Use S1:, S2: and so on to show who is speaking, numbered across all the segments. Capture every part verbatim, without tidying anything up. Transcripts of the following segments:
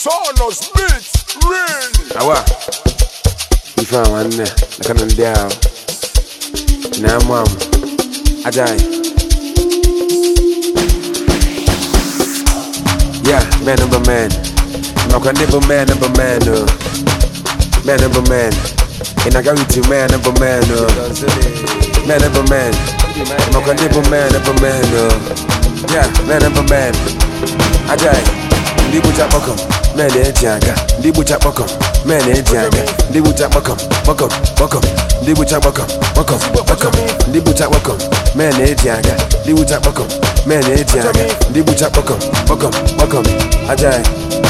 S1: Sonos beats, really.
S2: Awa, you found one there. I can't down. Now, mom, Ajay. Yeah, man number man. No can never man number man. No. Man number man. And I got you man number man. No. Man number man. No can never man number man. No. Yeah, man number man. Ajay. Ndi bucha bokom, man e jaga. Ndi bucha bokom, man e jaga. Ndi bucha bokom, bokom, bokom. Ndi bucha bokom, bokom, bokom. Ndi bucha bokom, man e jaga. Ndi bucha bokom, man e jaga. Ndi bucha bokom, bokom, bokom. Ajay.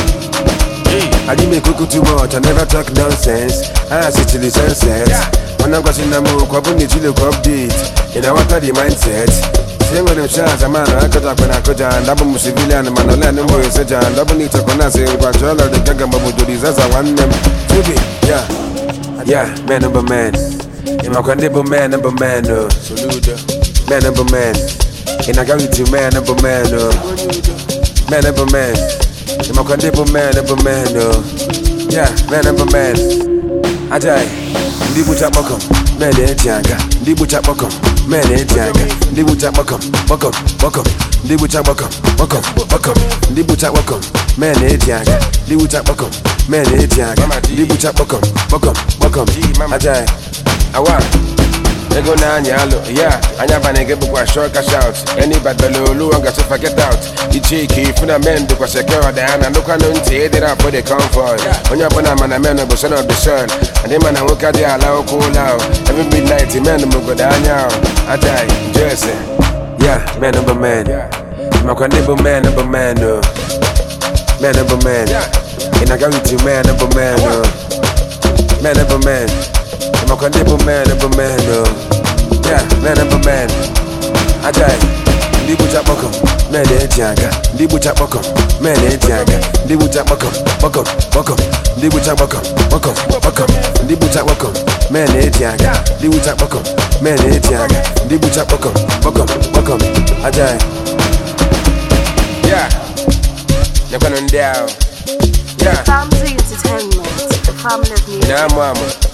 S2: I didn't make cook too much, I never talk nonsense. I sit till the sunset. When I'm watching the move, I put me to look update. And I want the mindset. Same with them shots, I'm out. I could talk when I could, and double civilian, and man, I'll let them boys say, John, double need to connect, say, but all of the Gagababu do this as I want them to be. Yeah, yeah, man number man. In my condemnable man number man, no. Salute, man number man. And I got you to man number man, no. Man number man. In my condemnable man number man, no. Yeah, man number man. Ajay, Ndi bucha bokom, man e jaga. Ndi bucha bokom, man e jaga. Ndi bucha bokom, bokom, bokom. Ndi bucha bokom, bokom, bokom. Ndi bucha bokom, man e jaga. Ndi bucha bokom, man e jaga. Ndi bucha bokom, bokom, bokom. Ajay, awa. Ego na anyalo, yeah. Anya banege bukwa short cash out. Any bad bello, lu anga to forget out. The cheeky, funa men do kwa secure the hand. Look on unti, edit up for the comfort. On your bona man, a man of the son of the sun. And then man, I work at the allow cool out. Every midnight, the man will go down now. I die, Jersey. Yeah, man number man. My condemnable man number man, no. Man number man. And I got you to man number man, no. Man number man. My condemnable man number man, no. Yeah, man number man. Ajay. Ndi bucha bokom, man e jaga. Ndi bucha bokom, man e jaga. Ndi bucha bokom, bokom, bokom. Ndi bucha bokom, bokom, bokom. Ndi bucha bokom, man e jaga. Ndi bucha bokom, man e jaga. Ndi bucha bokom, bokom, bokom. Ajay. Yeah. Never on down. Yeah.
S3: Family entertainment, the family of music.
S2: Nah, mama.